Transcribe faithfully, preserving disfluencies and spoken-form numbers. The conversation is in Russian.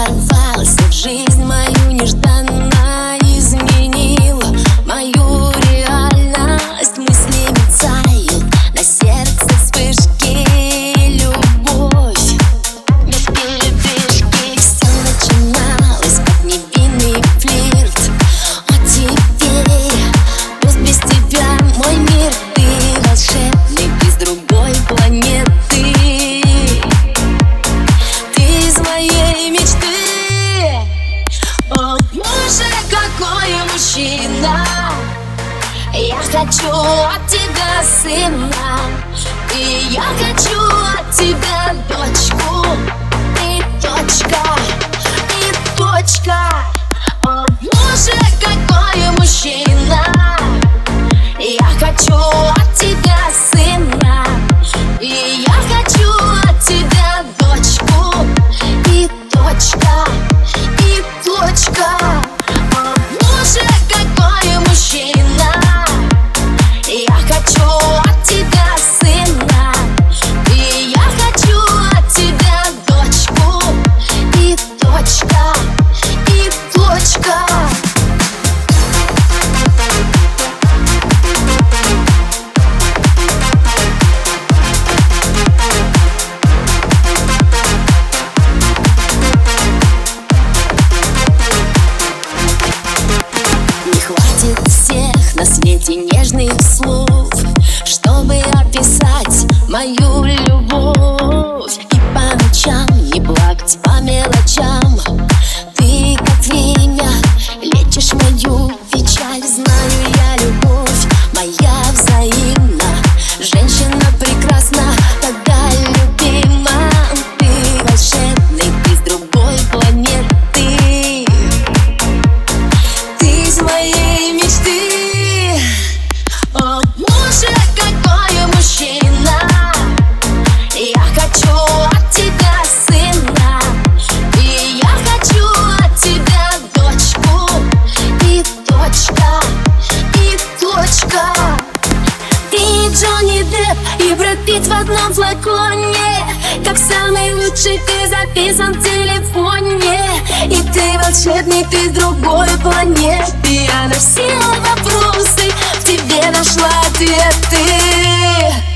ворвался в жизнь мою нежданно, изменил мою реальность. Мысли мерцают, на сердце вспышки, любовь без передышки. Все начиналось как невинный флирт, а теперь пусть без тебя мой мир. Ты волшебный, ты с другой планеты. Мужчина, я хочу от тебя сына, и я хочу от тебя дочку. И точка, и точка. О, боже, какой мужчина! Я хочу от тебя сына, и я хочу от тебя дочку. И точка, и точка. Всех на свете нежных слов, чтобы описать мою любовь. И по ночам не плакать по мелочам. Ты как время лечишь мою печаль. Знаю я, любовь моя взаимна. Женщина прекрасна, когда любима. Ты волшебный, ты с другой планеты. Ты из моей мечты. О, боже, какой мужчина! Я хочу от тебя сына, и я хочу от тебя дочку. И точка, и точка. Ты Джонни Депп и Брэд Питт в одном флаконе. Как самый лучший ты записан в телефоне. И ты волшебный, ты с другой планеты. Я на все вопросы в тебе нашла ответы.